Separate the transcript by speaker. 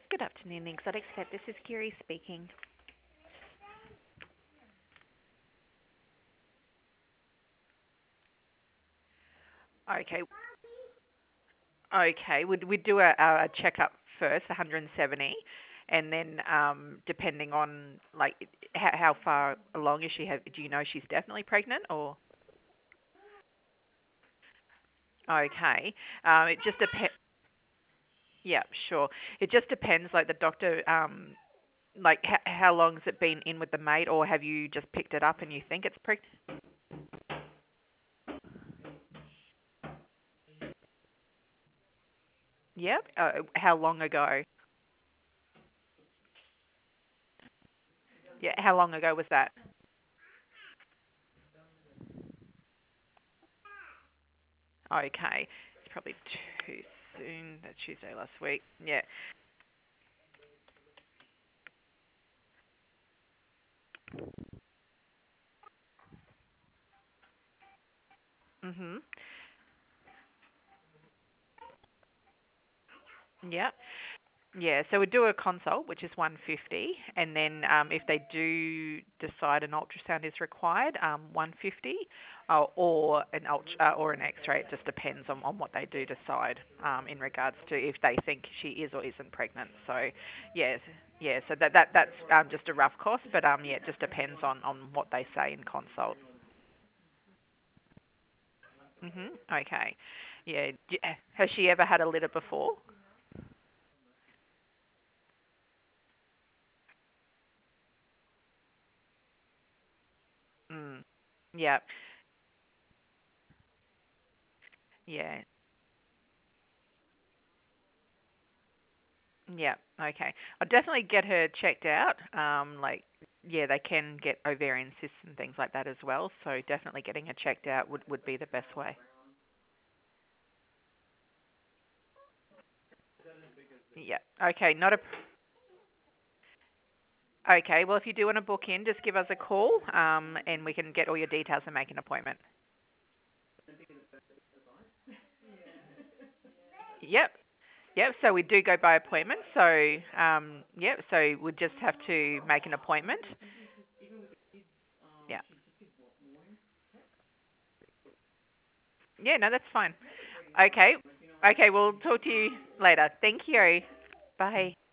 Speaker 1: Good afternoon, Exotic Pet. This is Kiri speaking. Okay, okay. We'd do a checkup first, 170, and then depending on like how far along is she? Do you know she's definitely pregnant or? Okay, it just depends. Yeah, sure. It just depends. Like the doctor, like how long's it been in with the mate, or have you just picked it up and you think it's pregnant? Yep. How long ago? Yeah. How long ago was that? Okay. It's probably too soon. That Tuesday last week. Yeah. Mhm. Yeah. Yeah. So we do a consult, which is 150, and then if they do decide an ultrasound is required, 150, or an or an X-ray. It just depends on what they do decide in regards to if they think she is or isn't pregnant. So, yes. Yeah. So that's just a rough cost, but yeah, it just depends on what they say in consult. Mhm. Okay. Yeah. Has she ever had a litter before? Mm. Yeah. Yeah. Yeah. Okay. I'll definitely get her checked out. Yeah, they can get ovarian cysts and things like that as well. So definitely getting her checked out would be the best way. Yeah. Okay. Not a. Okay. Well, if you do want to book in, just give us a call, and we can get all your details and make an appointment. Yep. Yep. So we do go by appointment. So, yep. So we just have to make an appointment. Yeah. Yeah. No, that's fine. Okay. Okay. We'll talk to you later. Thank you. Bye.